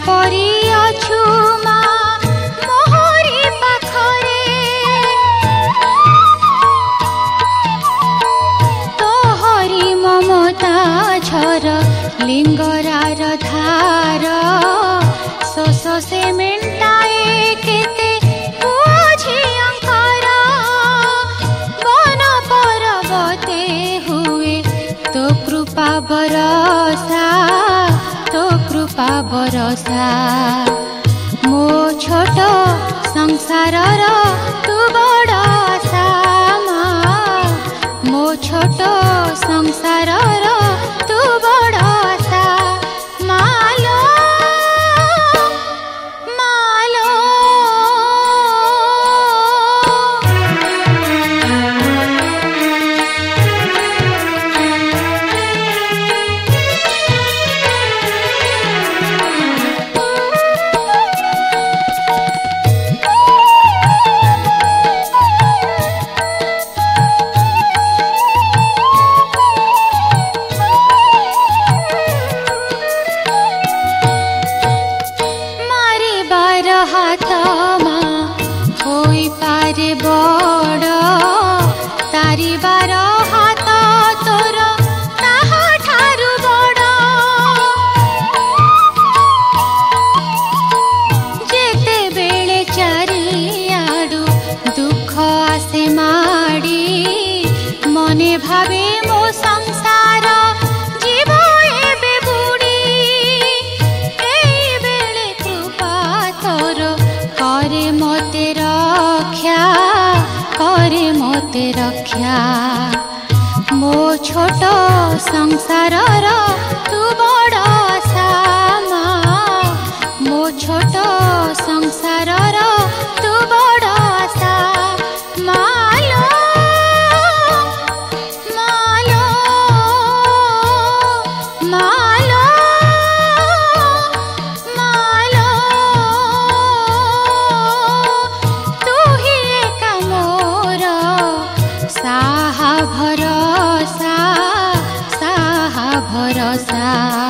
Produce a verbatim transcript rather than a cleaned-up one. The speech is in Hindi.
परी अछु मा मोहरी पाखरे तोहरी ममता झर लिंगरार धार शोष से मेंटाए केते पुआ झियंकर वन पर्वते हुए तो कृपा बरसा तो कृपा बरसा मो छोट संसारर तू बड़ आशा माँ मो छोट संसारर तू बड़ आशा मालो मालो हाथ माँ होई पारे बड़ तारी बार हाथ तोर ताहा ठारू बड़ जेते बेले चारिआडू दुख आसे माड़ी मने भावे मो संसार जीव एबे बुड़ी एई बेले कृपा तोर करे मोते रक्षा करे मोते रक्षा मो छोट संसारर तू बड़ आशा माँ मो छोट संसारर तू बड़ आशा मालो मालो मालो मालो तू ही एका मोर साहा भरोसा साहा भरोसा।